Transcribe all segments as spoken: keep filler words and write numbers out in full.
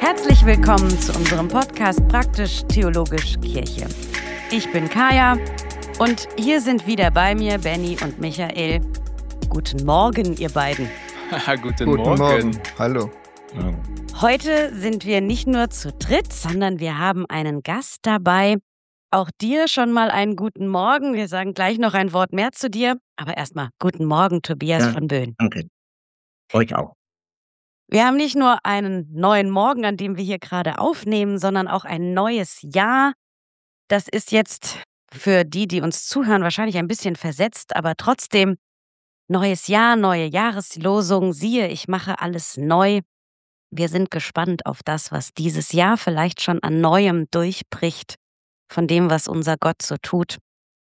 Herzlich willkommen zu unserem Podcast Praktisch-Theologisch Kirche. Ich bin Kaya und hier sind wieder bei mir Benny und Michael. Guten Morgen, ihr beiden. Guten, Guten Morgen. Morgen. Hallo. Ja. Heute sind wir nicht nur zu dritt, sondern wir haben einen Gast dabei. Auch dir schon mal einen guten Morgen. Wir sagen gleich noch ein Wort mehr zu dir. Aber erstmal guten Morgen, Tobias Ja, von Böhn. danke. Euch auch. Wir haben nicht nur einen neuen Morgen, an dem wir hier gerade aufnehmen, sondern auch ein neues Jahr. Das ist jetzt für die, die uns zuhören, wahrscheinlich ein bisschen versetzt, aber trotzdem neues Jahr, neue Jahreslosung. Siehe, ich mache alles neu. Wir sind gespannt auf das, was dieses Jahr vielleicht schon an Neuem durchbricht, von dem, was unser Gott so tut.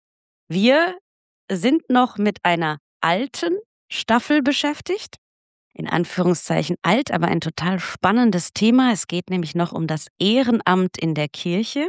Wir sind noch mit einer alten Staffel beschäftigt. In Anführungszeichen alt, aber ein total spannendes Thema. Es geht nämlich noch um das Ehrenamt in der Kirche.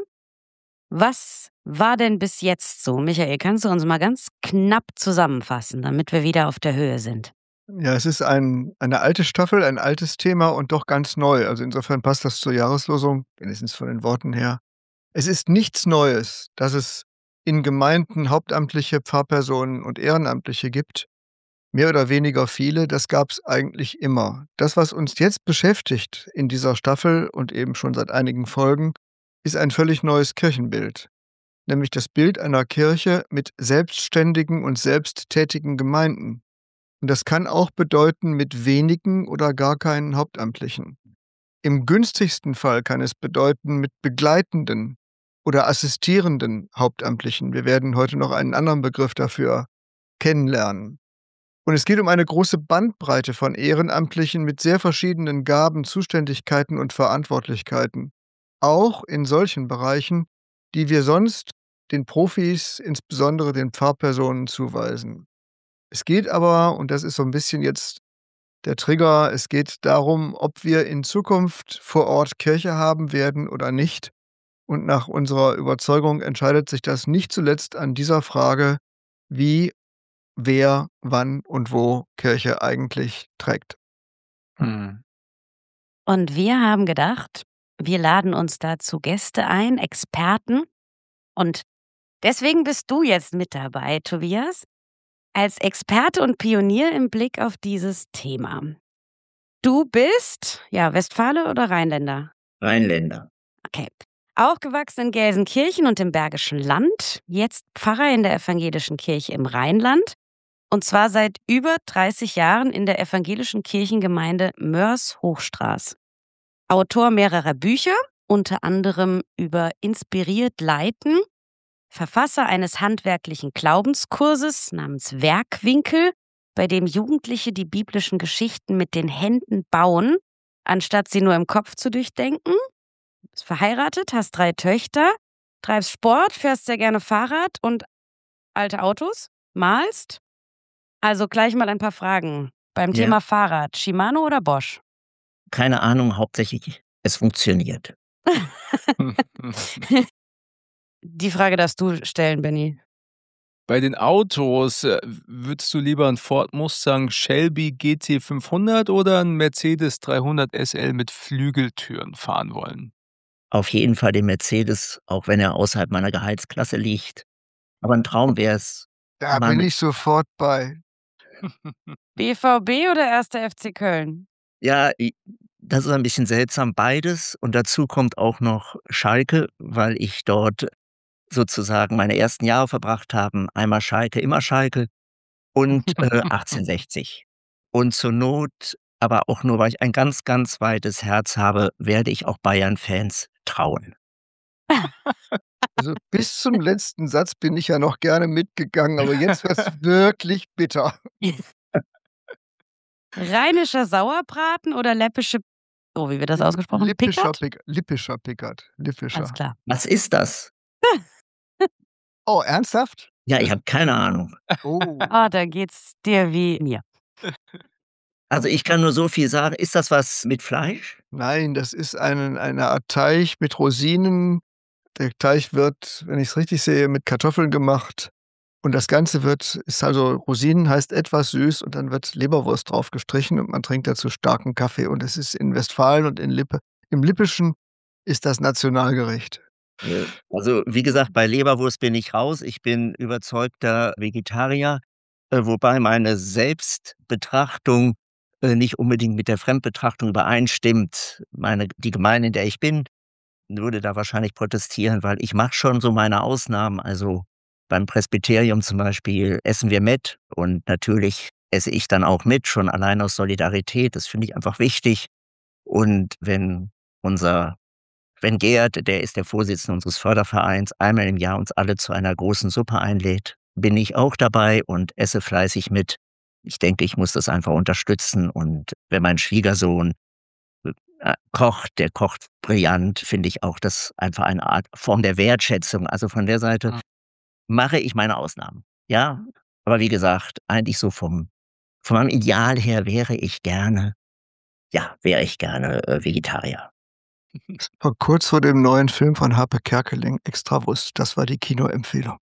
Was war denn bis jetzt so? Michael, kannst du uns mal ganz knapp zusammenfassen, damit wir wieder auf der Höhe sind? Ja, es ist ein, eine alte Staffel, ein altes Thema und doch ganz neu. Also insofern passt das zur Jahreslosung, wenigstens von den Worten her. Es ist nichts Neues, dass es in Gemeinden hauptamtliche Pfarrpersonen und Ehrenamtliche gibt. Mehr oder weniger viele, das gab es eigentlich immer. Das, was uns jetzt beschäftigt in dieser Staffel und eben schon seit einigen Folgen, ist ein völlig neues Kirchenbild. Nämlich das Bild einer Kirche mit selbstständigen und selbsttätigen Gemeinden. Und das kann auch bedeuten mit wenigen oder gar keinen Hauptamtlichen. Im günstigsten Fall kann es bedeuten mit begleitenden oder assistierenden Hauptamtlichen. Wir werden heute noch einen anderen Begriff dafür kennenlernen. Und es geht um eine große Bandbreite von Ehrenamtlichen mit sehr verschiedenen Gaben, Zuständigkeiten und Verantwortlichkeiten. Auch in solchen Bereichen, die wir sonst den Profis, insbesondere den Pfarrpersonen, zuweisen. Es geht aber, und das ist so ein bisschen jetzt der Trigger, es geht darum, ob wir in Zukunft vor Ort Kirche haben werden oder nicht. Und nach unserer Überzeugung entscheidet sich das nicht zuletzt an dieser Frage, wie, wer, wann und wo Kirche eigentlich trägt. Hm. Und wir haben gedacht, wir laden uns dazu Gäste ein, Experten. Und deswegen bist du jetzt mit dabei, Tobias, als Experte und Pionier im Blick auf dieses Thema. Du bist, ja, Westfale oder Rheinländer? Rheinländer. Okay. Aufgewachsen in Gelsenkirchen und im Bergischen Land, jetzt Pfarrer in der Evangelischen Kirche im Rheinland und zwar seit über dreißig Jahren in der Evangelischen Kirchengemeinde Moers-Hochstraß. Autor mehrerer Bücher, unter anderem über Inspiriert Leiten, Verfasser eines handwerklichen Glaubenskurses namens Werkwinkel, bei dem Jugendliche die biblischen Geschichten mit den Händen bauen, anstatt sie nur im Kopf zu durchdenken. Du bist verheiratet, hast drei Töchter, treibst Sport, fährst sehr gerne Fahrrad und alte Autos, malst. Also gleich mal ein paar Fragen. Beim Ja. Thema Fahrrad, Shimano oder Bosch? Keine Ahnung, hauptsächlich es funktioniert. Die Frage darfst du stellen, Benny. Bei den Autos, äh, würdest du lieber einen Ford Mustang Shelby G T fünfhundert oder einen Mercedes dreihundert S L mit Flügeltüren fahren wollen? Auf jeden Fall den Mercedes, auch wenn er außerhalb meiner Gehaltsklasse liegt. Aber ein Traum wäre es. Da Mann. bin ich sofort bei. B V B oder erster F C Köln? Ja, i- das ist ein bisschen seltsam, beides. Und dazu kommt auch noch Schalke, weil ich dort sozusagen meine ersten Jahre verbracht habe. Einmal Schalke, immer Schalke und äh, achtzehnhundertsechzig. Und zur Not, aber auch nur, weil ich ein ganz, ganz weites Herz habe, werde ich auch Bayern-Fans trauen. Also bis zum letzten Satz bin ich ja noch gerne mitgegangen, aber jetzt wird es wirklich bitter. Rheinischer Sauerbraten oder läppische, oh, wie wird das ausgesprochen? Lippischer Pickert? Pick, Lippischer Pickert. Lippischer. Alles klar. Was ist das? Oh, ernsthaft? Ja, ich habe keine Ahnung. Oh. Ah, da geht's dir wie mir. Also ich kann nur so viel sagen. Ist das was mit Fleisch? Nein, das ist ein, eine Art Teig mit Rosinen. Der Teig wird, wenn ich es richtig sehe, mit Kartoffeln gemacht. Und das Ganze wird, ist also, Rosinen heißt etwas süß und dann wird Leberwurst drauf gestrichen und man trinkt dazu starken Kaffee. Und es ist in Westfalen und in Lippe im Lippischen ist das Nationalgericht. Äh, also, wie gesagt, bei Leberwurst bin ich raus. Ich bin überzeugter Vegetarier, äh, wobei meine Selbstbetrachtung, äh, nicht unbedingt mit der Fremdbetrachtung übereinstimmt. Meine die Gemeinde, in der ich bin, würde da wahrscheinlich protestieren, weil ich mache schon so meine Ausnahmen. Also, beim Presbyterium zum Beispiel essen wir mit und natürlich esse ich dann auch mit, schon allein aus Solidarität. Das finde ich einfach wichtig. Und wenn unser wenn Gerd, der ist der Vorsitzende unseres Fördervereins, einmal im Jahr uns alle zu einer großen Suppe einlädt, bin ich auch dabei und esse fleißig mit. Ich denke, ich muss das einfach unterstützen und wenn mein Schwiegersohn, äh, kocht, der kocht brillant, finde ich auch das einfach eine Art Form der Wertschätzung. Also, von der Seite Mhm. mache ich meine Ausnahmen, ja? Aber wie gesagt, eigentlich so vom von meinem Ideal her wäre ich gerne ja, wäre ich gerne, äh, Vegetarier. War kurz vor dem neuen Film von Harpe Kerkeling, Extrawurst. Das war die Kinoempfehlung.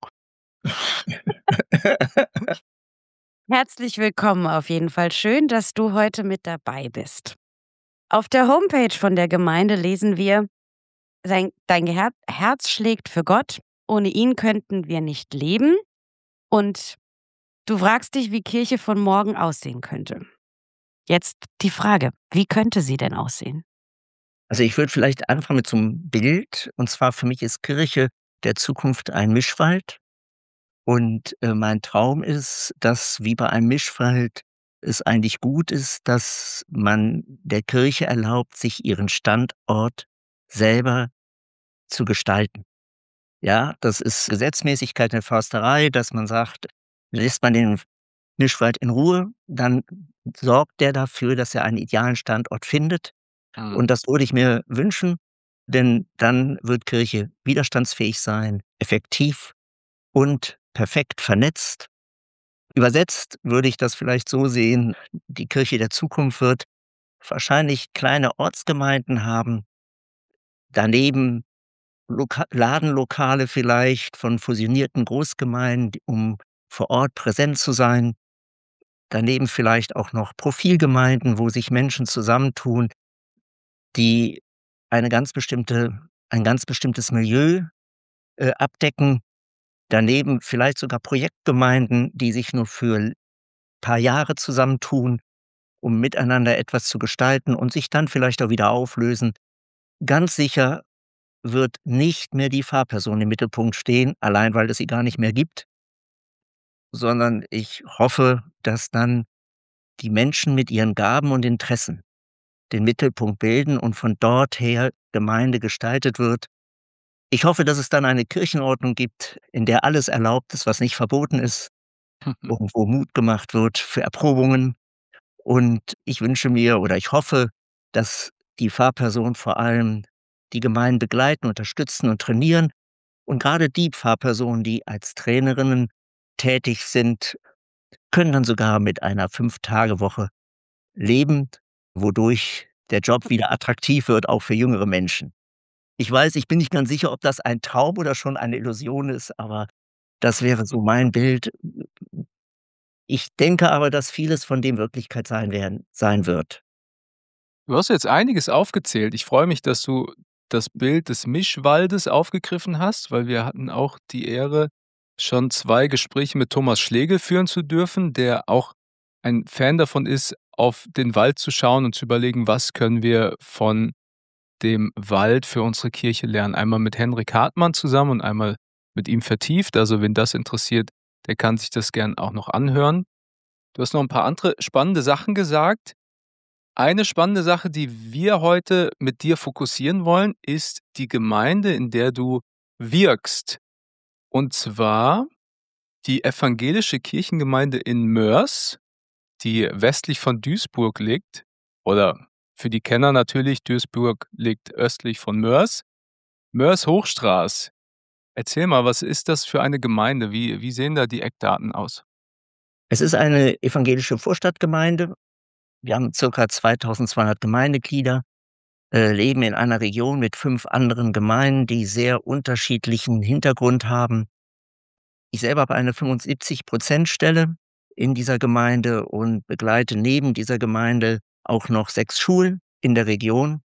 Herzlich willkommen auf jeden Fall. Schön, dass du heute mit dabei bist. Auf der Homepage von der Gemeinde lesen wir: „Sein dein Her Herz schlägt für Gott. Ohne ihn könnten wir nicht leben." Und du fragst dich, wie Kirche von morgen aussehen könnte. Jetzt die Frage: Wie könnte sie denn aussehen? Also, ich würde vielleicht anfangen mit so 'nem Bild. Und zwar für mich ist Kirche der Zukunft ein Mischwald. Und, äh, mein Traum ist, dass wie bei einem Mischwald es eigentlich gut ist, dass man der Kirche erlaubt, sich ihren Standort selber zu gestalten. Ja, das ist Gesetzmäßigkeit der Försterei, dass man sagt, lässt man den Mischwald in Ruhe, dann sorgt der dafür, dass er einen idealen Standort findet. Mhm. Und das würde ich mir wünschen, denn dann wird Kirche widerstandsfähig sein, effektiv und perfekt vernetzt. Übersetzt würde ich das vielleicht so sehen, die Kirche der Zukunft wird wahrscheinlich kleine Ortsgemeinden haben, daneben Loka Ladenlokale vielleicht von fusionierten Großgemeinden, um vor Ort präsent zu sein. Daneben vielleicht auch noch Profilgemeinden, wo sich Menschen zusammentun, die eine ganz bestimmte ein ganz bestimmtes Milieu, äh, abdecken. Daneben vielleicht sogar Projektgemeinden, die sich nur für 'n paar Jahre zusammentun, um miteinander etwas zu gestalten und sich dann vielleicht auch wieder auflösen. Ganz sicher wird nicht mehr die Pfarrperson im Mittelpunkt stehen, allein weil es sie gar nicht mehr gibt. Sondern ich hoffe, dass dann die Menschen mit ihren Gaben und Interessen den Mittelpunkt bilden und von dort her Gemeinde gestaltet wird. Ich hoffe, dass es dann eine Kirchenordnung gibt, in der alles erlaubt ist, was nicht verboten ist und wo Mut gemacht wird für Erprobungen. Und ich wünsche mir oder ich hoffe, dass die Pfarrpersonen vor allem die Gemeinden begleiten, unterstützen und trainieren. Und grade die Pfarrpersonen, die als Trainerinnen tätig sind, können dann sogar mit einer Fünf-Tage-Woche leben, wodurch der Job wieder attraktiv wird, auch für jüngere Menschen. Ich weiß, ich bin nicht ganz sicher, ob das ein Traum oder schon eine Illusion ist, aber das wäre so mein Bild. Ich denke aber, dass vieles von dem Wirklichkeit sein werden sein wird. Du hast jetzt einiges aufgezählt. Ich freue mich, dass du das Bild des Mischwaldes aufgegriffen hast, weil wir hatten auch die Ehre, schon zwei Gespräche mit Thomas Schlegel führen zu dürfen, der auch ein Fan davon ist, auf den Wald zu schauen und zu überlegen, was können wir von dem Wald für unsere Kirche lernen. Einmal mit Henrik Hartmann zusammen und einmal mit ihm vertieft. Also, wen das interessiert, der kann sich das gern auch noch anhören. Du hast noch 'n paar andere spannende Sachen gesagt. Eine spannende Sache, die wir heute mit dir fokussieren wollen, ist die Gemeinde, in der du wirkst. Und zwar die Evangelische Kirchengemeinde in Moers, die westlich von Duisburg liegt. Oder für die Kenner natürlich, Duisburg liegt östlich von Moers. Moers-Hochstraß. Erzähl mal, was ist das für eine Gemeinde? Wie wie sehen da die Eckdaten aus? Es ist eine evangelische Vorstadtgemeinde. Wir haben circa zweitausendzweihundert Gemeindeglieder, äh, leben in einer Region mit fünf anderen Gemeinden, die sehr unterschiedlichen Hintergrund haben. Ich selber habe eine fünfundsiebzig Prozent Stelle in dieser Gemeinde und begleite neben dieser Gemeinde auch noch sechs Schulen in der Region.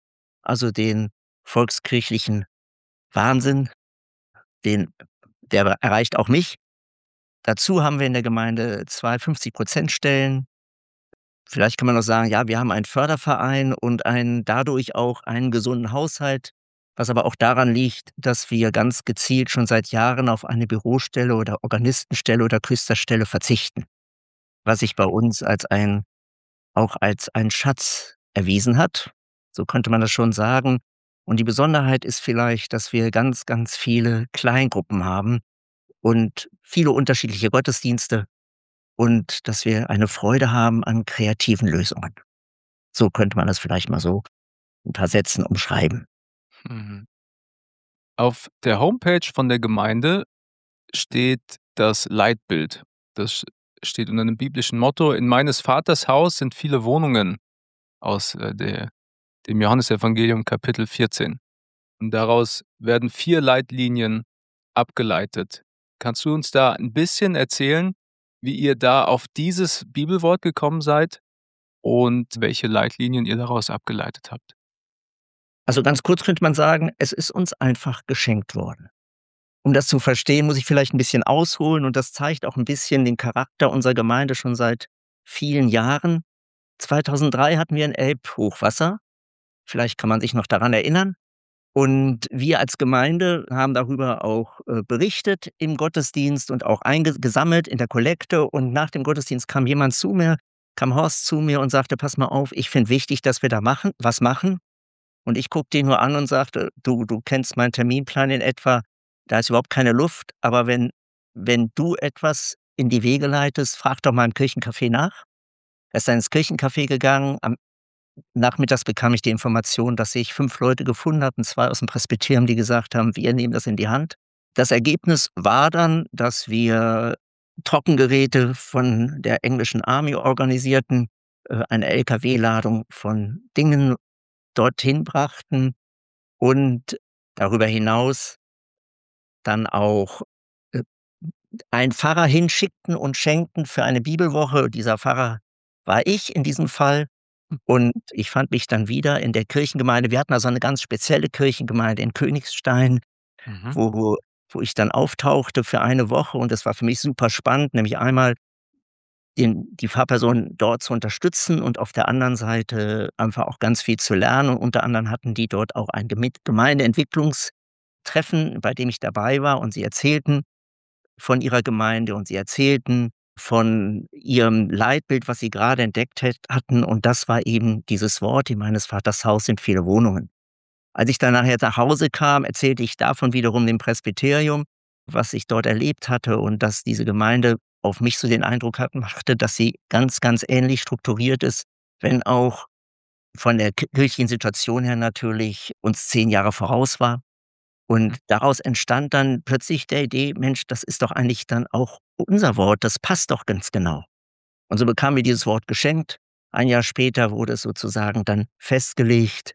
also den volkskirchlichen Wahnsinn, den der erreicht auch mich. Dazu haben wir in der Gemeinde zwei fünfzig-Prozent-Stellen. Vielleicht kann man noch sagen, ja, wir haben einen Förderverein und einen dadurch auch einen gesunden Haushalt, was aber auch daran liegt, dass wir ganz gezielt schon seit Jahren auf eine Bürostelle oder Organistenstelle oder Küsterstelle verzichten, was sich bei uns als ein auch als ein Schatz erwiesen hat. So könnte man das schon sagen. Und die Besonderheit ist vielleicht, dass wir ganz, ganz viele Kleingruppen haben und viele unterschiedliche Gottesdienste und dass wir eine Freude haben an kreativen Lösungen. So könnte man das vielleicht mal so in 'n paar Sätzen umschreiben. Mhm. Auf der Homepage von der Gemeinde steht das Leitbild. Das steht unter 'nem biblischen Motto: „In meines Vaters Haus sind viele Wohnungen“, aus, äh, der dem Johannesevangelium Kapitel vierzehn. Und daraus werden vier Leitlinien abgeleitet. Kannst du uns da 'n bisschen erzählen, wie ihr da auf dieses Bibelwort gekommen seid und welche Leitlinien ihr daraus abgeleitet habt? Also, ganz kurz könnte man sagen, es ist uns einfach geschenkt worden. Um das zu verstehen, muss ich vielleicht 'n bisschen ausholen und das zeigt auch 'n bisschen den Charakter unserer Gemeinde schon seit vielen Jahren. zweitausenddrei hatten wir 'n Elbhochwasser. Vielleicht kann man sich noch daran erinnern. Und wir als Gemeinde haben darüber auch, äh, berichtet im Gottesdienst und auch einge gesammelt in der Kollekte. Und nach dem Gottesdienst kam jemand zu mir kam Horst zu mir und sagte: „Pass mal auf, ich finde wichtig, dass wir da machen was machen.“ Und ich guckte ihn nur an und sagte: „Du du kennst meinen Terminplan in etwa, da ist überhaupt keine Luft. Aber wenn wenn du etwas in die Wege leitest, frag doch mal im Kirchencafé nach.“ Er ist dann ins Kirchencafé gegangen. Am nachmittags bekam ich die Information, dass sich fünf Leute gefunden hatten, zwei aus'm Presbyterium, die gesagt haben: „Wir nehmen das in die Hand.“ Das Ergebnis war dann, dass wir Trockengeräte von der englischen Army organisierten, äh, eine LKW-Ladung von Dingen dorthin brachten und darüber hinaus dann auch, äh, einen Pfarrer hinschickten und schenkten für eine Bibelwoche. Dieser Pfarrer war ich in diesem Fall und ich fand mich dann wieder in der Kirchengemeinde. Wir hatten also eine ganz spezielle Kirchengemeinde in Königstein, Mhm. wo wo ich dann auftauchte für eine Woche und das war für mich super spannend, nämlich einmal den die Pfarrperson dort zu unterstützen und auf der anderen Seite einfach auch ganz viel zu lernen. Und unter anderem hatten die dort auch ein Gemi Gemeindeentwicklungstreffen, bei dem ich dabei war und sie erzählten von ihrer Gemeinde und sie erzählten von ihrem Leitbild, was sie grade entdeckt hät hatten und das war eben dieses Wort: „In meines Vaters Haus sind viele Wohnungen.“ Als ich dann nachher nach Hause kam, erzählte ich davon wiederum dem Presbyterium, was ich dort erlebt hatte und dass diese Gemeinde auf mich so den Eindruck hat machte, dass sie ganz, ganz ähnlich strukturiert ist, wenn auch von der ki kirchlichen Situation her natürlich uns zehn Jahre voraus war. Mhm. Und daraus entstand dann plötzlich der Idee: „Mensch, das ist doch eigentlich dann auch unser Wort, das passt doch ganz genau.“ Und so bekamen wir dieses Wort geschenkt. Ein Jahr später wurde es sozusagen dann festgelegt.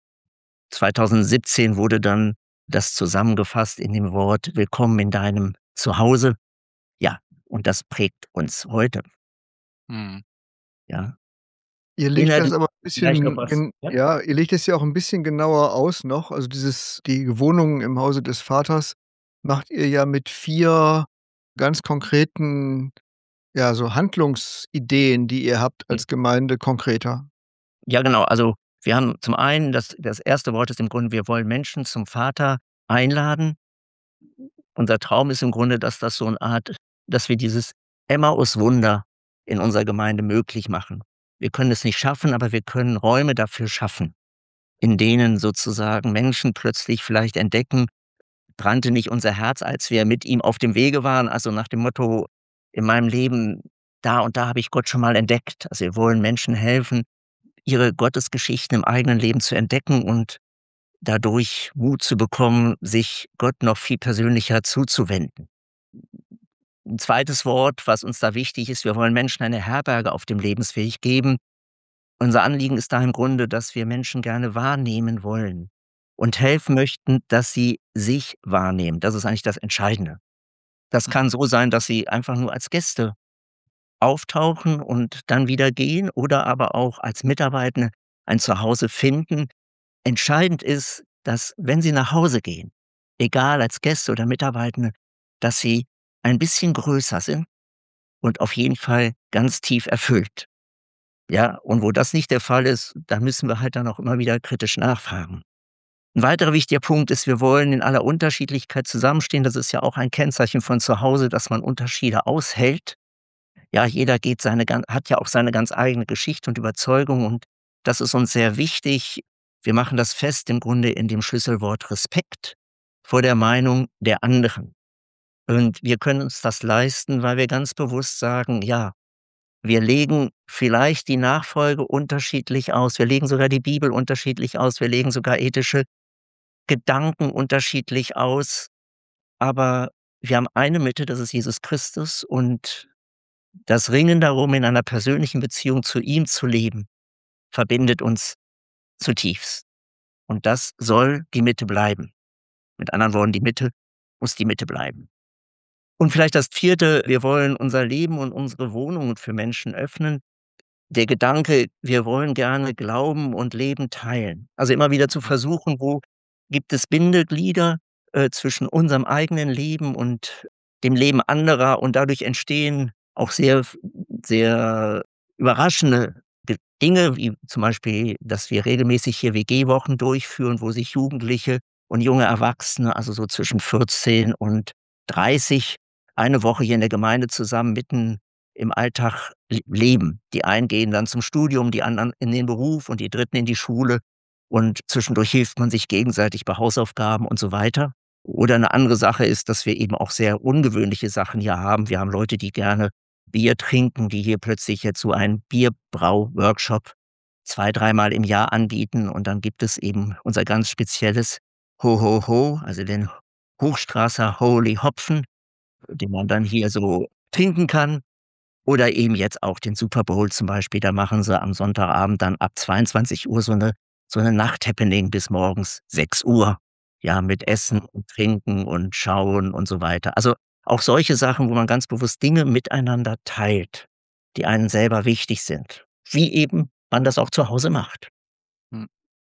zweitausendsiebzehn wurde dann das zusammengefasst in dem Wort: „Willkommen in deinem Zuhause.“ Ja, und das prägt uns heute. Mhm. Ja. Ihr legt das Inhaltlich aber 'n vielleicht noch bisschen was gen ja? ja, ihr legt es ja auch 'n bisschen genauer aus noch. Also, dieses die Wohnungen im Hause des Vaters macht ihr ja mit vier ganz konkreten, ja, so Handlungsideen, die ihr habt Ja. als Gemeinde konkreter. Ja, genau. Also, wir haben zum einen das das erste Wort ist im Grunde, wir wollen Menschen zum Vater einladen. Unser Traum ist im Grunde, dass das so 'n Art dass wir dieses Emmauswunder in unserer Gemeinde möglich machen. Wir können es nicht schaffen, aber wir können Räume dafür schaffen, in denen sozusagen Menschen plötzlich vielleicht entdecken: „Brannte nicht unser Herz, als wir mit ihm auf dem Wege waren?“ Also, nach dem Motto: „In meinem Leben, da und da habe ich Gott schon mal entdeckt.“ Also, wir wollen Menschen helfen, ihre Gottesgeschichten im eigenen Leben zu entdecken und dadurch Mut zu bekommen, sich Gott noch viel persönlicher zuzuwenden. 'N zweites Wort, was uns da wichtig ist, wir wollen Menschen eine Herberge auf dem Lebensweg geben. Unser Anliegen ist da im Grunde, dass wir Menschen gerne wahrnehmen wollen und helfen möchten, dass sie sich wahrnehmen. Das ist eigentlich das Entscheidende. Das Mhm. kann so sein, dass sie einfach nur als Gäste auftauchen und dann wieder gehen oder aber auch als Mitarbeitende ein Zuhause finden, entscheidend ist, dass, wenn Sie nach Hause gehen, egal als Gäste oder Mitarbeitende, dass Sie ein bisschen größer sind und auf jeden Fall ganz tief erfüllt. Ja, und wo das nicht der Fall ist, da müssen wir halt dann auch immer wieder kritisch nachfragen. 'N weiterer wichtiger Punkt ist, wir wollen in aller Unterschiedlichkeit zusammenstehen. Das ist ja auch ein Kennzeichen von zu Hause, dass man Unterschiede aushält. Ja, jeder geht seine gan hat ja auch seine ganz eigene Geschichte und Überzeugung und das ist uns sehr wichtig. Wir machen das fest im Grunde in dem Schlüsselwort Respekt vor der Meinung der anderen. Und wir können uns das leisten, weil wir ganz bewusst sagen: „Ja, wir legen vielleicht die Nachfolge unterschiedlich aus. Wir legen sogar die Bibel unterschiedlich aus. Wir legen sogar ethische Gedanken unterschiedlich aus. Aber wir haben eine Mitte, das ist Jesus Christus und das Ringen darum, in einer persönlichen Beziehung zu ihm zu leben, verbindet uns zutiefst. Und das soll die Mitte bleiben. Mit anderen Worten, die Mitte muss die Mitte bleiben. Und vielleicht das Vierte, wir wollen unser Leben und unsere Wohnungen für Menschen öffnen. Der Gedanke, wir wollen gerne Glauben und Leben teilen. Also immer wieder zu Mhm. versuchen, wo gibt es Bindeglieder äh, zwischen unserem eigenen Leben und dem Leben anderer und dadurch entstehen auch sehr, sehr überraschende Ge- Dinge, wie zum Beispiel, dass wir regelmäßig hier W G-Wochen durchführen, wo sich Jugendliche und junge Erwachsene, also so zwischen vierzehn und dreißig, eine Woche hier in der Gemeinde zusammen mitten im Alltag l leben. Die einen gehen dann zum Studium, die anderen in den Beruf und die Dritten in die Schule und zwischendurch hilft man sich gegenseitig bei Hausaufgaben und so weiter. Oder 'ne andere Sache ist, dass wir eben auch sehr ungewöhnliche Sachen hier haben. Wir haben Leute, die gerne Bier trinken, die hier plötzlich jetzt so einen Bierbrau-Workshop zwei dreimal im Jahr anbieten und dann gibt es eben unser ganz spezielles Ho Ho Ho, also den Hochstrasser Holy Hopfen, den man dann hier so trinken kann. Oder eben jetzt auch den Super Bowl zum Beispiel, da machen sie am Sonntagabend dann ab zweiundzwanzig Uhr so 'ne so 'ne Nachthappening bis morgens sechs Uhr, ja, mit Essen und Trinken und Schauen und so weiter. Also, auch solche Sachen, wo man ganz bewusst Dinge miteinander teilt, die einem selber wichtig sind, wie eben man das auch zu Hause macht. Hm.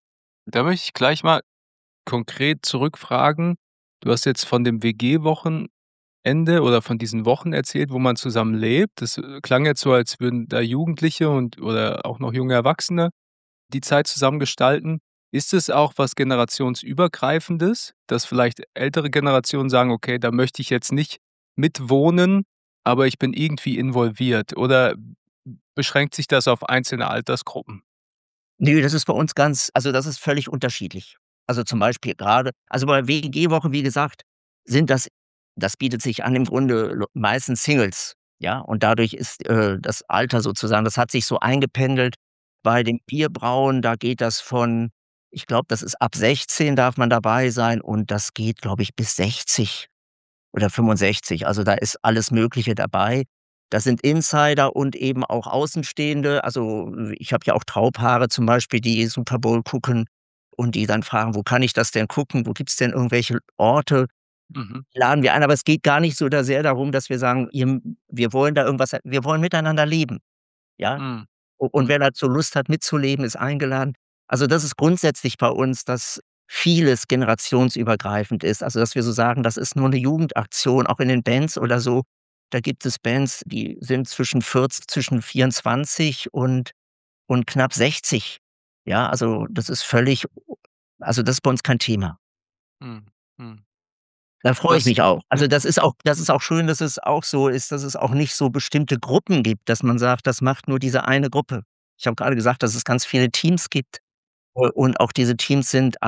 Da möchte ich gleich mal konkret zurückfragen. Du hast jetzt von dem W G-Wochenende oder von diesen Wochen erzählt, wo man zusammen lebt. Das, äh, klang jetzt so, als würden da Jugendliche und oder auch noch junge Erwachsene die Zeit zusammen gestalten. Ist es auch was Generationsübergreifendes, dass vielleicht ältere Generationen sagen: „Okay, da möchte ich jetzt nicht mitwohnen, aber ich bin irgendwie involviert“, oder beschränkt sich das auf einzelne Altersgruppen? Ne, das ist bei uns ganz also, das ist völlig unterschiedlich. Also, zum Beispiel grade also, bei W G-Wochen, wie gesagt, sind das das bietet sich an im Grunde lo meistens Singles, ja? Und dadurch ist, äh, das Alter sozusagen das hat sich so eingependelt. Bei dem Bierbrauen, da geht das von ich glaube, das ist ab sechzehn darf man dabei sein und das geht, glaube ich, bis sechzig oder fünfundsechzig. Also, da ist alles Mögliche dabei. Das sind Insider und eben auch Außenstehende. Also, ich habe ja auch Traupaare zum Beispiel, die Super Bowl gucken und die dann fragen: „Wo kann ich das denn gucken? Wo gibt's denn irgendwelche Orte?“ Mhm. Laden wir ein, aber es geht gar nicht so da sehr darum, dass wir sagen: „Ihr wir wollen da irgendwas wir wollen miteinander leben“, ja? Mhm. U und Mhm. wer dazu Lust hat mitzuleben, ist eingeladen. Also, das ist grundsätzlich bei uns, dass vieles generationsübergreifend ist. Also, dass wir so sagen, das ist nur 'ne Jugendaktion, auch in den Bands oder so. Da gibt es Bands, die sind zwischen vierz zwischen vierundzwanzig und und knapp sechzig. Ja, also, das ist völlig also, das ist bei uns kein Thema. Mhm. Mhm. Da freue ich Das mich auch. ja. Also, das ist auch das ist auch schön, dass es auch so ist, dass es auch nicht so bestimmte Gruppen gibt, dass man sagt, das macht nur diese eine Gruppe. Ich habe grade gesagt, dass es ganz viele Teams gibt, äh, und auch diese Teams sind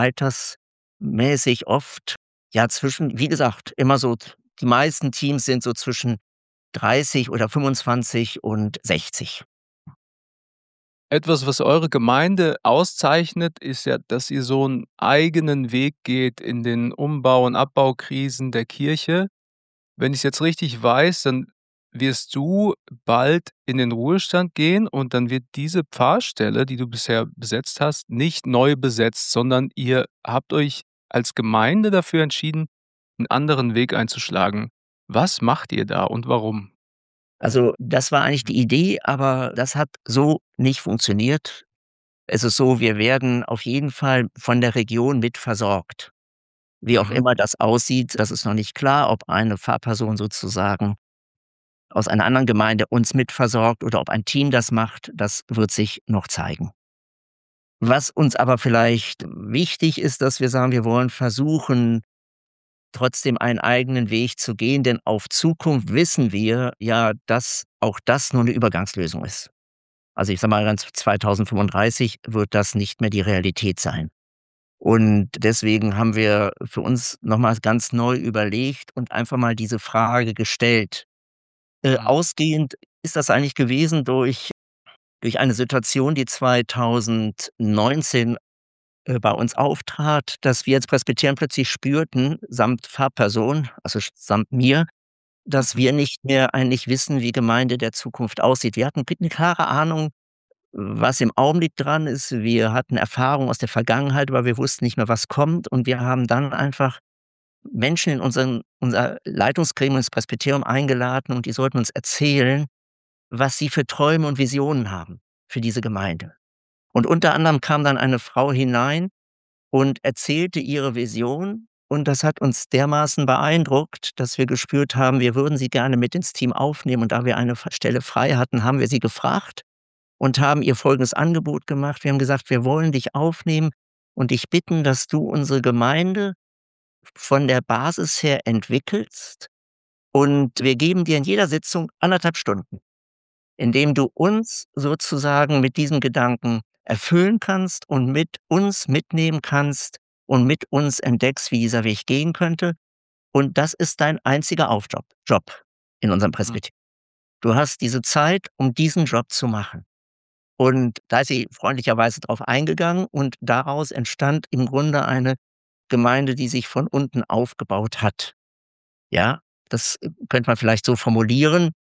altersmäßig oft, ja, zwischen wie gesagt, immer so t die meisten Teams sind so zwischen dreißig oder fünfundzwanzig und sechzig. Etwas, was eure Gemeinde auszeichnet, ist ja, dass ihr so 'n eigenen Weg geht in den Umbau und Abbaukrisen der Kirche. Wenn ich's jetzt richtig weiß, dann wirst du bald in den Ruhestand gehen und dann wird diese Pfarrstelle, die du bisher besetzt hast, nicht neu besetzt, sondern ihr habt euch als Gemeinde dafür entschieden, 'n anderen Weg einzuschlagen. Was macht ihr da und warum? Also, das war eigentlich die Idee, aber das hat so nicht funktioniert. Es ist so, wir werden auf jeden Fall von der Region mit versorgt. Wie auch Mhm. immer das aussieht, das ist noch nicht klar, ob eine Fahrperson sozusagen aus einer anderen Gemeinde uns mitversorgt oder ob ein Team das macht, das wird sich noch zeigen. Was uns aber vielleicht wichtig ist, dass wir sagen, wir wollen versuchen, trotzdem einen eigenen Weg zu gehen, denn auf Zukunft wissen wir ja, dass auch das nur eine Übergangslösung ist. Also, ich sage mal, ganz zweitausendfünfunddreißig wird das nicht mehr die Realität sein. Und deswegen haben wir für uns noch mal ganz neu überlegt und einfach mal diese Frage gestellt. Äh, Mhm. ausgehend ist das eigentlich gewesen durch durch eine Situation, die zweitausendneunzehn, äh, bei uns auftrat, dass wir als Presbyterier plötzlich spürten, samt Pfarrperson, also sch samt mir, dass Mhm. wir nicht mehr eigentlich wissen, wie Gemeinde der Zukunft aussieht. Wir hatten eine klare Ahnung, was im Augenblick dran ist. Wir hatten Erfahrung aus der Vergangenheit, aber wir wussten nicht mehr, was kommt. Und wir haben dann einfach Menschen in unseren unser Leitungsgremium, ins Presbyterium eingeladen und die sollten uns erzählen, was sie für Träume und Visionen haben für diese Gemeinde. Und unter anderem kam dann eine Frau hinein und erzählte ihre Vision. Und das hat uns dermaßen beeindruckt, dass wir gespürt haben, wir würden sie gerne mit ins Team aufnehmen. Und da wir eine Stelle frei hatten, haben wir sie gefragt und haben ihr folgendes Angebot gemacht. Wir haben gesagt, wir wollen dich aufnehmen und dich bitten, dass du unsere Gemeinde von der Basis her entwickelst. Und wir geben dir in jeder Sitzung anderthalb Stunden, indem du uns sozusagen mit diesem Gedanken erfüllen kannst und mit uns mitnehmen kannst und mit uns entdeckst, wie dieser Weg gehen könnte. Und das ist dein einziger Aufjob Job in unserem Mhm. Presbyterium. Du hast diese Zeit, um diesen Job zu machen. Und da ist sie freundlicherweise drauf eingegangen und daraus entstand im Grunde eine Gemeinde, die sich von unten aufgebaut hat. Ja, das äh, könnte man vielleicht so formulieren.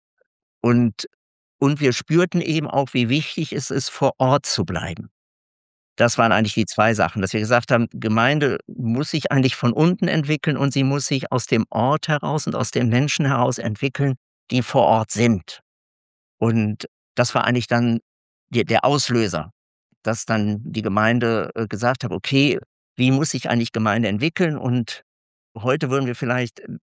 Und und wir spürten eben auch, wie wichtig es ist, vor Ort zu bleiben. Das waren eigentlich die zwei Sachen, dass wir gesagt haben, Gemeinde muss sich eigentlich von unten entwickeln und sie muss sich aus dem Ort heraus und aus den Menschen heraus entwickeln, die vor Ort sind. Und das war eigentlich dann der der Auslöser, dass dann die Gemeinde, äh, gesagt hat: „Okay, wie muss sich eigentlich Gemeinde entwickeln?“ Und heute würden wir vielleicht, äh,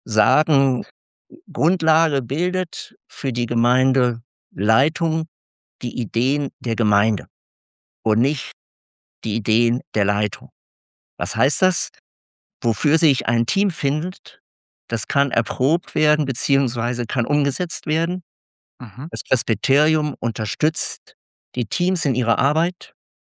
sagen, Grundlage bildet für die Gemeindeleitung die Ideen der Gemeinde und nicht die Ideen der Leitung. Was heißt das? Wofür sich ein Team findet, das kann erprobt werden beziehungsweise kann umgesetzt werden. Mhm. Das Presbyterium unterstützt die Teams in ihrer Arbeit.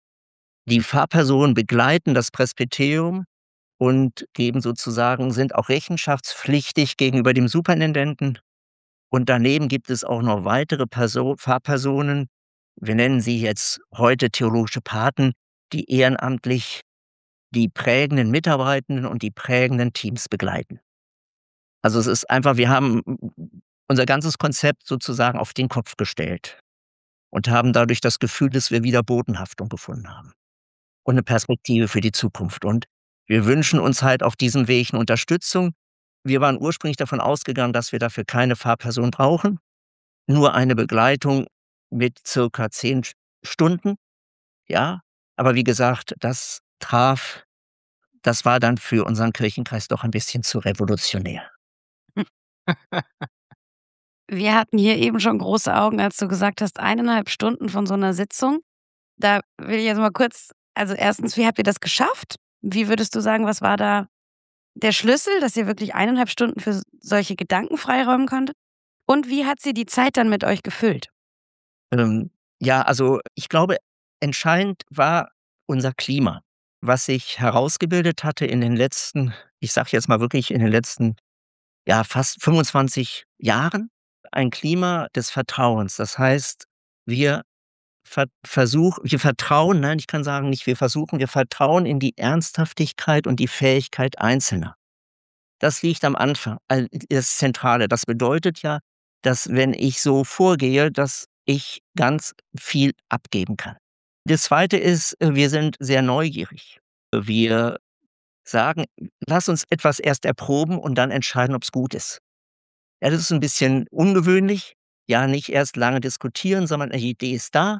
Die Pfarrpersonen begleiten das Presbyterium und geben sozusagen sind auch rechenschaftspflichtig gegenüber dem Superintendenten. Und daneben gibt es auch noch weitere Perso Pfarrpersonen, wir nennen sie jetzt heute theologische Paten, die ehrenamtlich die prägenden Mitarbeitenden und die prägenden Teams begleiten. Also, es ist einfach wir haben unser ganzes Konzept sozusagen auf den Kopf gestellt und haben dadurch das Gefühl, dass wir wieder Bodenhaftung gefunden haben und 'ne Perspektive für die Zukunft. Und wir wünschen uns halt auf diesem Weg 'ne Unterstützung. Wir waren ursprünglich davon ausgegangen, dass wir dafür keine Fahrperson brauchen, nur eine Begleitung mit circa zehn St Stunden, ja? Aber wie gesagt, das traf das war dann für unseren Kirchenkreis doch ein bisschen zu revolutionär. Wir hatten hier eben schon große Augen, als du gesagt hast, eineinhalb Stunden von so 'ner Sitzung. Da will ich jetzt mal kurz also, erstens, wie habt ihr das geschafft? Wie würdest du sagen, was war da der Schlüssel, dass ihr wirklich eineinhalb Stunden für s solche Gedanken freiräumen konntet? Und wie hat sie die Zeit dann mit euch gefüllt? Ähm, ja, also, ich glaube, entscheidend war unser Klima, was sich herausgebildet hatte in den letzten ich sage jetzt mal wirklich in den letzten, ja, fast fünfundzwanzig Jahren. Ein Klima des Vertrauens. Das heißt, wir ver versuch wir vertrauen nein, ich kann sagen, nicht wir versuchen, wir vertrauen in die Ernsthaftigkeit und die Fähigkeit Einzelner. Das liegt am Anfang, al das Zentrale. Das bedeutet ja, dass wenn ich so vorgehe, dass ich ganz viel abgeben kann. Das Zweite ist, äh, wir sind sehr neugierig. Wir sagen: „Lass uns etwas erst erproben und dann entscheiden, ob's gut ist.“ Ja, das ist 'n bisschen ungewöhnlich. Ja, nicht erst lange diskutieren, sondern die Idee ist da.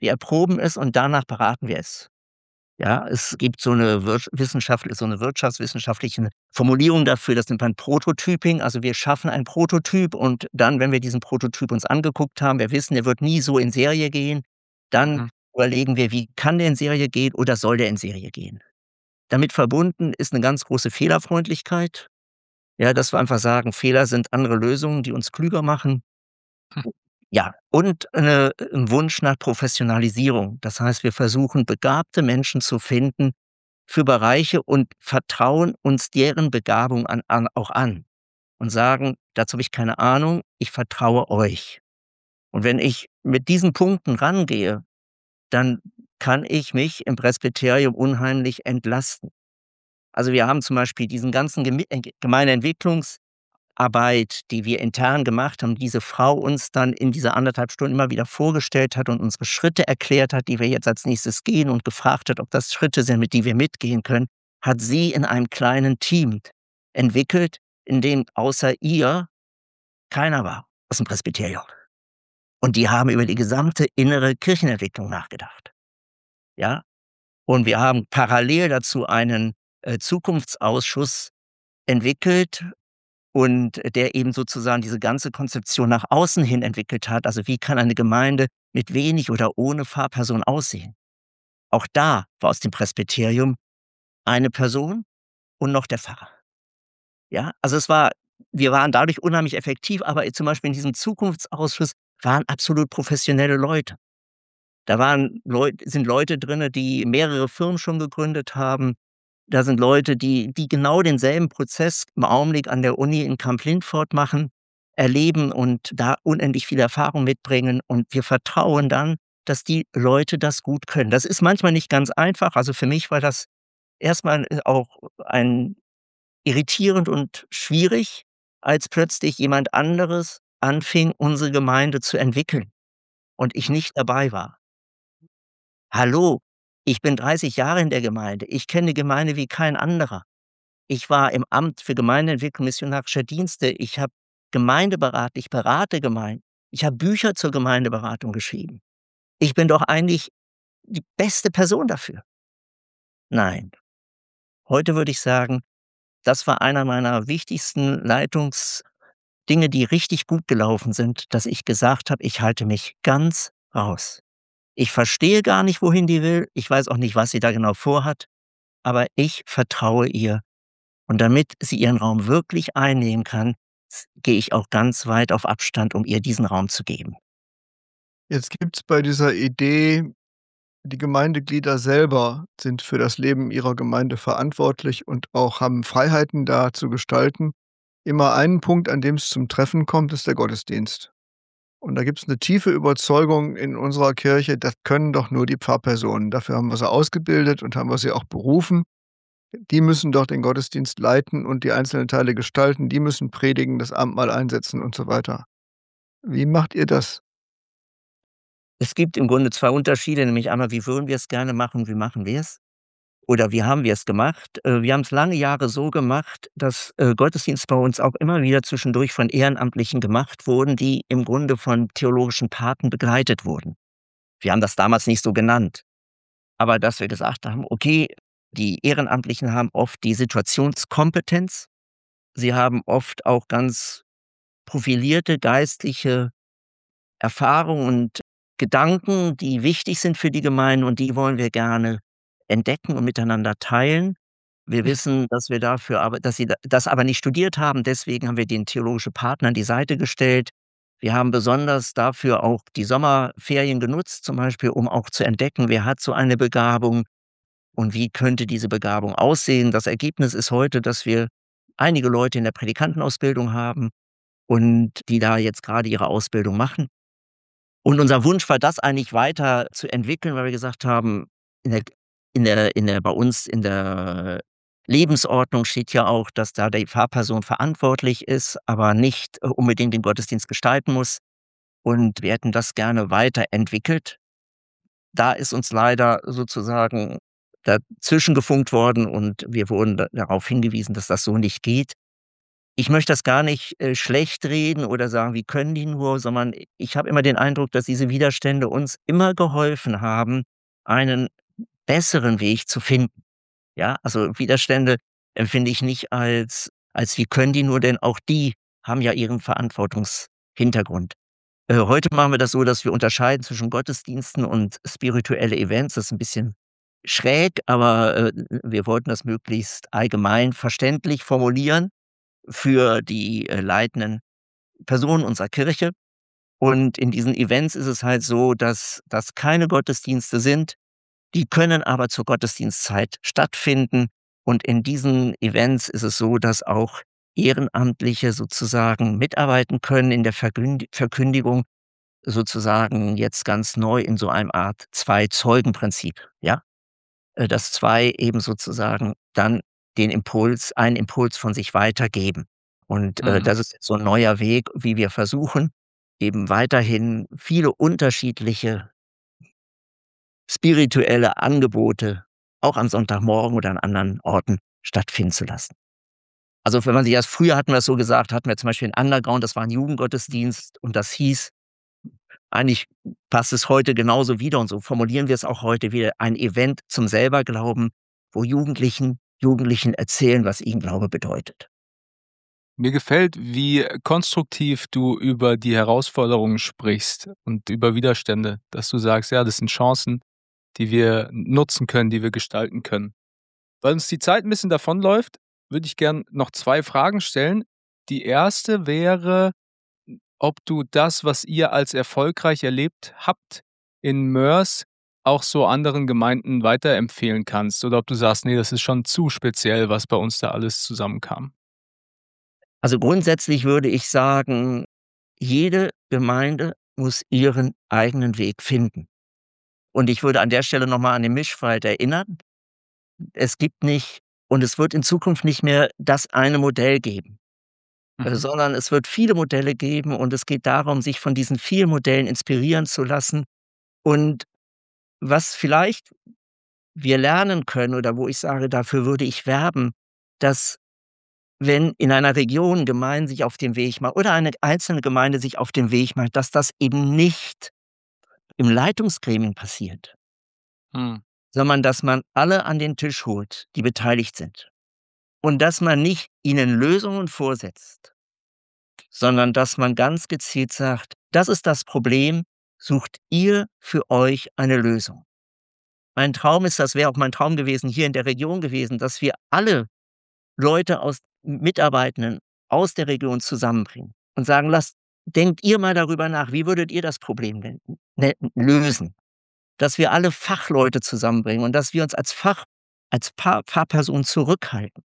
wir erproben es und danach beraten wir es. Ja, es gibt so eine wir wissenschaftliche so eine wirtschaftswissenschaftliche Formulierung dafür, das nennt man Prototyping. Also, wir schaffen ein Prototyp und dann, wenn wir diesen Prototyp uns angeguckt haben, wir wissen, der wird nie so in Serie gehen, dann Mhm. überlegen wir, wie kann der in Serie gehen oder soll der in Serie gehen? Damit verbunden ist eine ganz große Fehlerfreundlichkeit. Ja, dass wir einfach sagen, Fehler sind andere Lösungen, die uns klüger machen. Hm. Ja, und 'ne 'n Wunsch nach Professionalisierung. Das heißt, wir versuchen, begabte Menschen zu finden für Bereiche und vertrauen uns deren Begabung an an auch an und sagen: „Dazu habe ich keine Ahnung, ich vertraue euch.“ Und wenn ich mit diesen Punkten rangehe, dann kann ich mich im Presbyterium unheimlich entlasten. Also, wir haben zum Beispiel diesen ganzen Gemi äh, Gemeindeentwicklungs Arbeit, die wir intern gemacht haben, diese Frau uns dann in diese anderthalb Stunden immer wieder vorgestellt hat und unsere Schritte erklärt hat, die wir jetzt als Nächstes gehen und gefragt hat, ob das Schritte sind, mit die wir mitgehen können, hat sie in einem kleinen Team entwickelt, in dem außer ihr keiner war aus dem Presbyterium. Und die haben über die gesamte innere Kirchenentwicklung nachgedacht, ja? Und wir haben parallel dazu einen, äh, Zukunftsausschuss entwickelt, und der eben sozusagen diese ganze Konzeption nach außen hin entwickelt hat. Also, wie kann eine Gemeinde mit wenig oder ohne Pfarrperson aussehen? Auch da war aus dem Presbyterium eine Person und noch der Pfarrer. Ja, also es war wir waren dadurch unheimlich effektiv, aber zum Beispiel in diesem Zukunftsausschuss waren absolut professionelle Leute. Da waren Leut sind Leute drinne, die mehrere Firmen schon gegründet haben. Da sind Leute, die die genau denselben Prozess im Augenblick an der Uni in Kamp-Lintfort machen, erleben und da unendlich viel Erfahrung mitbringen. Und wir vertrauen dann, dass die Leute das gut können. Das ist manchmal nicht ganz einfach. Also, für mich war das erstmal äh, auch ein irritierend und schwierig, als plötzlich jemand anderes anfing, unsere Gemeinde zu entwickeln und ich nicht dabei war. Hallo, ich bin dreißig Jahre in der Gemeinde. Ich kenne die Gemeinde wie kein anderer. Ich war im Amt für Gemeindeentwicklung, missionarische Dienste. Ich habe Gemeinde beraten, ich berate Gemeinden. Ich habe Bücher zur Gemeindeberatung geschrieben. Ich bin doch eigentlich die beste Person dafür. Nein, heute würde ich sagen, das war einer meiner wichtigsten Leitungsdinge, die richtig gut gelaufen sind, dass ich gesagt habe: „Ich halte mich ganz raus. Ich verstehe gar nicht, wohin die will. Ich weiß auch nicht, was sie da genau vorhat, aber ich vertraue ihr. Und damit sie ihren Raum wirklich einnehmen kann, s gehe ich auch ganz weit auf Abstand, um ihr diesen Raum zu geben.“ Jetzt gibt's bei dieser Idee, die Gemeindeglieder selber sind für das Leben ihrer Gemeinde verantwortlich und auch haben Freiheiten da zu gestalten. Immer einen Punkt, an dem es zum Treffen kommt, ist der Gottesdienst. Und da gibt's 'ne tiefe Überzeugung in unserer Kirche, das können doch nur die Pfarrpersonen. Dafür haben wir sie ausgebildet und haben wir sie auch berufen. Die müssen doch den Gottesdienst leiten und die einzelnen Teile gestalten. Die müssen predigen, das Abendmahl einsetzen und so weiter. Wie macht ihr das? Es gibt im Grunde zwei Unterschiede, nämlich einmal, wie würden wir es gerne machen, wie machen wir es? Oder wie haben wir es gemacht? Äh, wir haben's lange Jahre so gemacht, dass, äh, Gottesdienste bei uns auch immer wieder zwischendurch von Ehrenamtlichen gemacht wurden, die im Grunde von theologischen Paten begleitet wurden. Wir haben das damals nicht so genannt, aber dass wir gesagt haben: „Okay, die Ehrenamtlichen haben oft die Situationskompetenz. Sie haben oft auch ganz profilierte geistliche Erfahrungen und Gedanken, die wichtig sind für die Gemeinde und die wollen wir gerne entdecken und miteinander teilen. Wir wissen, dass wir dafür aber dass sie da das aber nicht studiert haben, deswegen haben wir den theologische Partner an die Seite gestellt. Wir haben besonders dafür auch die Sommerferien genutzt, zum Beispiel, um auch zu entdecken, wer hat so eine Begabung und wie könnte diese Begabung aussehen. Das Ergebnis ist heute, dass wir einige Leute in der Predikantenausbildung haben und die da jetzt gerade ihre Ausbildung machen. Und unser Wunsch war das eigentlich weiter zu entwickeln, weil wir gesagt haben, in der in der in der bei uns in der Lebensordnung steht ja auch, dass da die Pfarrperson verantwortlich ist, aber nicht, äh, unbedingt den Gottesdienst gestalten muss. Und wir hätten das gerne weiterentwickelt. Da ist uns leider sozusagen dazwischen gefunkt worden und wir wurden da darauf hingewiesen, dass das so nicht geht. ich möchte das gar nicht, äh, schlecht reden oder sagen: „Wie können die nur?", sondern ich habe immer den Eindruck, dass diese Widerstände uns immer geholfen haben, einen besseren Weg zu finden. Ja, also Widerstände empfinde ich nicht als als „Wie können die nur?", denn auch die haben ja ihren Verantwortungshintergrund. Äh, heute machen wir das so, dass wir unterscheiden zwischen Gottesdiensten und spirituelle Events. Das ist 'n bisschen schräg, aber, äh, wir wollten das möglichst allgemein verständlich formulieren für die, äh, leitenden Personen unserer Kirche. Und in diesen Events ist es halt so, dass das keine Gottesdienste sind, die können aber zur Gottesdienstzeit stattfinden. Und in diesen Events ist es so, dass auch Ehrenamtliche sozusagen mitarbeiten können in der Vergünd Verkündigung, sozusagen jetzt ganz neu in so einem Art Zwei-Zeugen-Prinzip, ja? Äh, dass zwei eben sozusagen dann den Impuls einen Impuls von sich weitergeben. Und, äh, Mhm. das ist jetzt so 'n neuer Weg, wie wir versuchen, eben weiterhin viele unterschiedliche spirituelle Angebote auch am Sonntagmorgen oder an anderen Orten stattfinden zu lassen. Also, wenn man sich das früher hatten wir's so gesagt, hatten wir zum Beispiel 'n Underground, das war 'n Jugendgottesdienst und das hieß eigentlich passt es heute genauso wieder und so formulieren wir es auch heute wieder, ein Event zum Selberglauben, wo Jugendlichen Jugendlichen erzählen, was ihnen Glaube bedeutet. Mir gefällt, wie konstruktiv du über die Herausforderungen sprichst und über Widerstände, dass du sagst: „Ja, das sind Chancen, die wir nutzen können, die wir gestalten können.“ Weil uns die Zeit 'n bisschen davonläuft, würde ich gern noch zwei Fragen stellen. Die erste wäre, ob du das, was ihr als erfolgreich erlebt habt in Moers, auch so anderen Gemeinden weiterempfehlen kannst oder ob du sagst: „Ne, das ist schon zu speziell, was bei uns da alles zusammenkam.“ Also, grundsätzlich würde ich sagen, jede Gemeinde muss ihren eigenen Weg finden. Und ich würde an der Stelle noch mal an den Mischwald erinnern. Es gibt nicht und es wird in Zukunft nicht mehr das eine Modell geben, äh, Mhm. sondern es wird viele Modelle geben und es geht darum, sich von diesen vielen Modellen inspirieren zu lassen. Und was vielleicht wir lernen können oder wo ich sage, dafür würde ich werben, dass wenn in einer Region Gemeinden sich auf den Weg ma oder eine einzelne Gemeinde sich auf den Weg macht, dass das eben nicht im Leitungsgremium passiert Mhm. sondern dass man alle an den Tisch holt, die beteiligt sind. Und dass man nicht ihnen Lösungen vorsetzt, sondern dass man ganz gezielt sagt: „Das ist das Problem, sucht ihr für euch eine Lösung.“ Mein Traum ist das wäre auch mein Traum gewesen, hier in der Region gewesen, dass wir alle Leute aus M Mitarbeitenden aus der Region zusammenbringen und sagen: „Lasst denkt ihr mal darüber nach, wie würdet ihr das Problem denn ne lösen?“ Dass wir alle Fachleute zusammenbringen und dass wir uns als Fach als Paar Fachpersonen zurückhalten.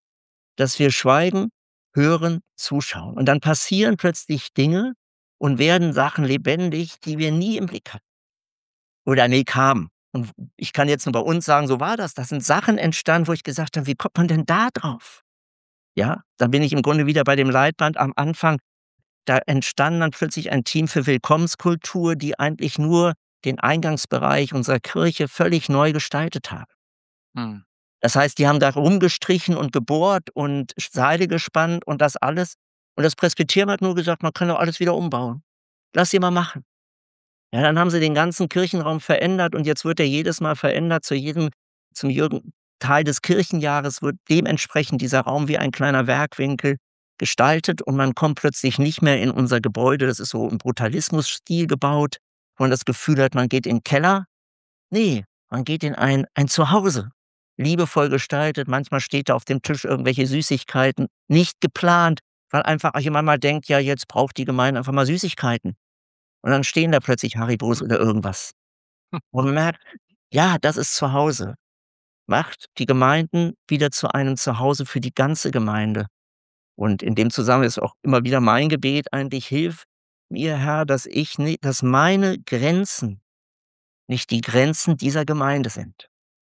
Dass wir schweigen, hören, zuschauen. Und dann passieren plötzlich Dinge und werden Sachen lebendig, die wir nie im Blick hatten oder im Blick haben. Und w ich kann jetzt nur bei uns sagen, so war das. Da sind Sachen entstanden, wo ich gesagt habe: „Wie kommt man denn da drauf?“ Ja, da bin ich im Grunde wieder bei dem Leitband am Anfang. Da entstand dann plötzlich ein Team für Willkommenskultur, die eigentlich nur den Eingangsbereich unserer Kirche völlig neu gestaltet haben. Mhm. Das heißt, die haben da rumgestrichen und gebohrt und sch Seile gespannt und das alles. Und das Presbyterium hat nur gesagt: „Man kann doch alles wieder umbauen. Lass sie mal machen.“ Ja, dann haben sie den ganzen Kirchenraum verändert und jetzt wird er jedes Mal verändert. Zu jedem zum jeden Teil des Kirchenjahres wird dementsprechend dieser Raum wie ein kleiner Werkwinkel gestaltet und man kommt plötzlich nicht mehr in unser Gebäude. Das ist so im Brutalismusstil gebaut, wo man das Gefühl hat, man geht in 'n Keller. Ne, man geht in ein ein Zuhause, liebevoll gestaltet. Manchmal steht da auf dem Tisch irgendwelche Süßigkeiten, nicht geplant, weil einfach jemand mal denkt: „Ja, jetzt braucht die Gemeinde einfach mal Süßigkeiten.“ Und dann stehen da plötzlich Haribos oder irgendwas. Und man merkt, ja, das ist Zuhause. Macht die Gemeinden wieder zu einem Zuhause für die ganze Gemeinde. Und in dem Zusammenhang ist auch immer wieder mein Gebet eigentlich: „Hilf mir, Herr, dass ich ni dass meine Grenzen nicht die Grenzen dieser Gemeinde sind.“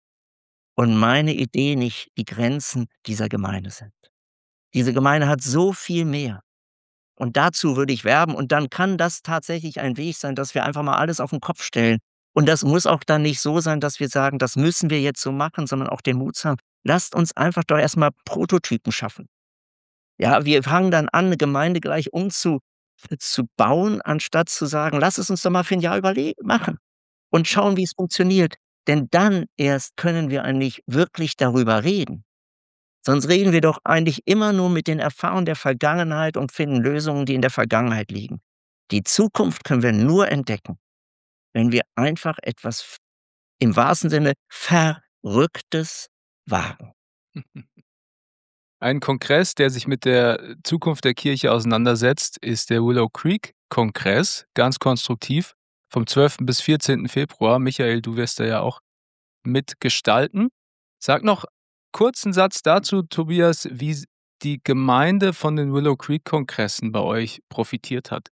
Und meine Idee nicht die Grenzen dieser Gemeinde sind. Diese Gemeinde hat so viel mehr. Und dazu würde ich werben und dann kann das tatsächlich ein Weg sein, dass wir einfach mal alles auf 'n Kopf stellen. Und das muss auch dann nicht so sein, dass wir sagen: „Das müssen wir jetzt so machen“, sondern auch den Mut zu haben: „Lasst uns einfach doch erst mal Prototypen schaffen.“ Ja, wir fangen dann an, 'ne Gemeinde gleich umzu zu bauen, anstatt zu sagen: „Lass es uns doch mal für 'n Jahr überle machen und schauen, wie es funktioniert.“ Denn dann erst können wir eigentlich wirklich darüber reden. Sonst reden wir doch eigentlich immer nur mit den Erfahrungen der Vergangenheit und finden Lösungen, die in der Vergangenheit liegen. Die Zukunft können wir nur entdecken, wenn wir einfach etwas f im wahrsten Sinne Verrücktes wagen. Ein Kongress, der sich mit der Zukunft der Kirche auseinandersetzt, ist der Willow Creek Kongress, ganz konstruktiv, vom zwölften bis vierzehnten Februar. Michael, du wirst da ja auch mitgestalten. Sag noch kurz 'n Satz dazu, Tobias, wie s die Gemeinde von den Willow Creek Kongressen bei euch profitiert hat.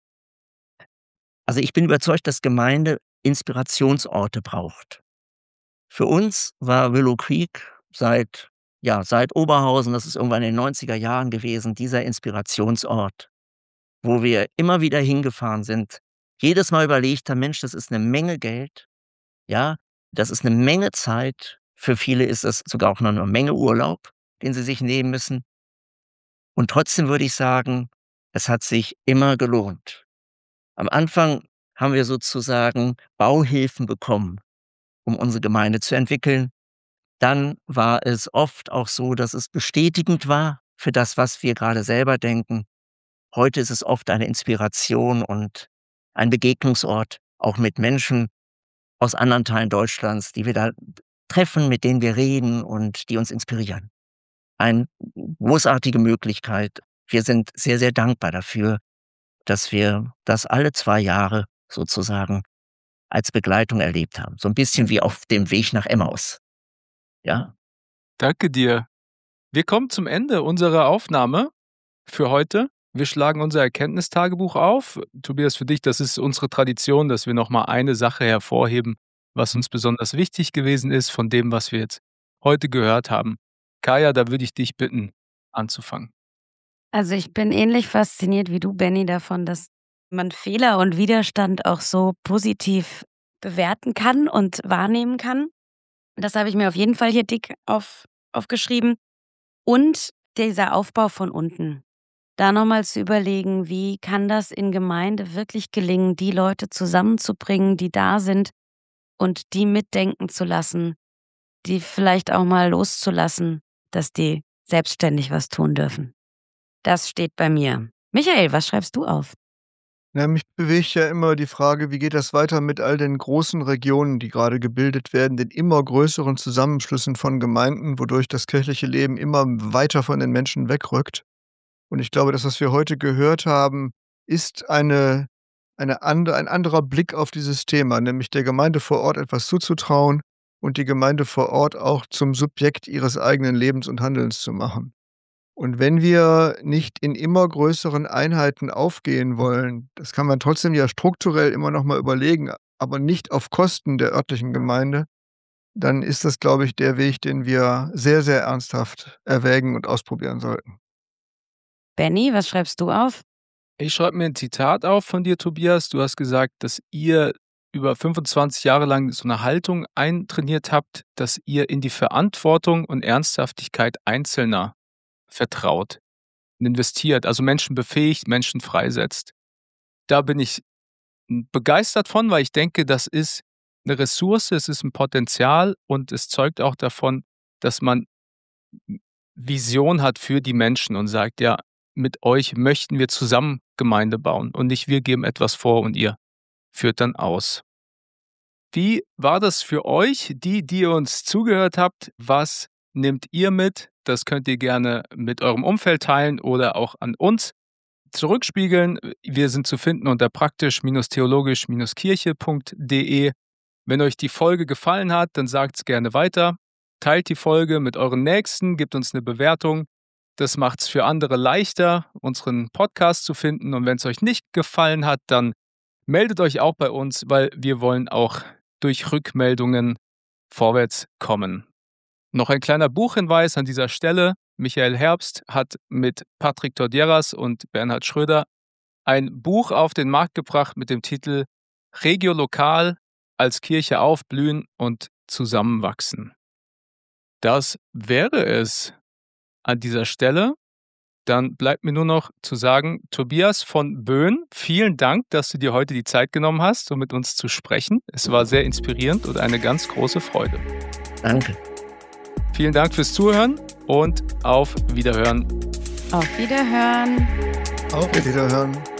Also, ich bin überzeugt, dass Gemeinde Inspirationsorte braucht. Für uns war Willow Creek seit ja, seit Oberhausen, das ist irgendwann in den neunziger Jahren gewesen, dieser Inspirationsort, wo wir immer wieder hingefahren sind, jedes Mal überlegt haben: „Mensch, das ist 'ne Menge Geld, ja, das ist 'ne Menge Zeit.“ Für viele ist es sogar auch noch 'ne Menge Urlaub, den sie sich nehmen müssen. Und trotzdem würde ich sagen, es hat sich immer gelohnt. Am Anfang haben wir sozusagen Bauhilfen bekommen, um unsere Gemeinde zu entwickeln. Dann war es oft auch so, dass es bestätigend war für das, was wir grade selber denken. Heute ist es oft eine Inspiration und ein Begegnungsort, auch mit Menschen aus anderen Teilen Deutschlands, die wir da treffen, mit denen wir reden und die uns inspirieren. Ein großartige Möglichkeit. Wir sind sehr, sehr dankbar dafür, dass wir das alle zwei Jahre sozusagen als Begleitung erlebt haben. So 'n bisschen wie auf dem Weg nach Emmaus. Ja. Danke dir. Wir kommen zum Ende unserer Aufnahme für heute. Wir schlagen unser Erkenntnistagebuch auf. Tobias, für dich, das ist unsere Tradition, dass wir noch mal eine Sache hervorheben, was uns besonders wichtig gewesen ist von dem, was wir jetzt heute gehört haben. Kaya, da würde ich dich bitten, anzufangen. Also, ich bin ähnlich fasziniert wie du, Benny, davon, dass man Fehler und Widerstand auch so positiv bewerten kann und wahrnehmen kann. Das habe ich mir auf jeden Fall hier dick auf aufgeschrieben. Und dieser Aufbau von unten. Da noch mal zu überlegen: Wie kann das in Gemeinde wirklich gelingen, die Leute zusammenzubringen, die da sind und die mitdenken zu lassen, die vielleicht auch mal loszulassen, dass die selbstständig was tun dürfen. Das steht bei mir. Michael, was schreibst du auf? Ja, mich bewegt ja immer die Frage, wie geht das weiter mit all den großen Regionen, die grade gebildet werden, den immer größeren Zusammenschlüssen von Gemeinden, wodurch das kirchliche Leben immer weiter von den Menschen wegrückt. Und ich glaube, das, was wir heute gehört haben, ist eine eine ande ein anderer Blick auf dieses Thema, nämlich der Gemeinde vor Ort etwas zuzutrauen und die Gemeinde vor Ort auch zum Subjekt ihres eigenen Lebens und Handelns zu machen. Und wenn wir nicht in immer größeren Einheiten aufgehen wollen, das kann man trotzdem ja strukturell immer noch mal überlegen, aber nicht auf Kosten der örtlichen Gemeinde, dann ist das, glaube ich, der Weg, den wir sehr, sehr ernsthaft erwägen und ausprobieren sollten. Benny, was schreibst du auf? Ich schreibe mir 'n Zitat auf von dir, Tobias. Du hast gesagt, dass ihr über fünfundzwanzig Jahre lang so 'ne Haltung eintrainiert habt, dass ihr in die Verantwortung und Ernsthaftigkeit Einzelner vertraut und investiert, also Menschen befähigt, Menschen freisetzt. Da bin ich, hm, begeistert von, weil ich denke, das ist 'ne Ressource, es ist 'n Potenzial und es zeugt auch davon, dass man M Vision hat für die Menschen und sagt: „Ja, mit euch möchten wir zusammen Gemeinde bauen und nicht wir geben etwas vor und ihr führt dann aus.“ Wie war das für euch, die, die ihr uns zugehört habt? Was nehmt ihr mit? Das könnt ihr gerne mit eurem Umfeld teilen oder auch an uns zurückspiegeln. Wir sind zu finden unter praktisch-theologisch-kirche punkt de. Wenn euch die Folge gefallen hat, dann sagt's gerne weiter. Teilt die Folge mit euren Nächsten, gebt uns 'ne Bewertung. Das macht's für andere leichter, unseren Podcast zu finden. Und wenn's euch nicht gefallen hat, dann meldet euch auch bei uns, weil wir wollen auch durch Rückmeldungen vorwärts kommen. Noch ein kleiner Buchhinweis an dieser Stelle. Michael Herbst hat mit Patrick Todjeras und Bernhard Schröder ein Buch auf den Markt gebracht mit dem Titel „Regio Lokal: Als Kirche aufblühen und zusammenwachsen“. Das wäre es an dieser Stelle. dann bleibt mir nur noch zu sagen, Tobias von Böhn, vielen Dank, dass du dir heute die Zeit genommen hast, um mit uns zu sprechen. Es war sehr inspirierend und eine ganz große Freude. Danke. Vielen Dank fürs Zuhören und auf Wiederhören. Auf Wiederhören. Auf Wiederhören.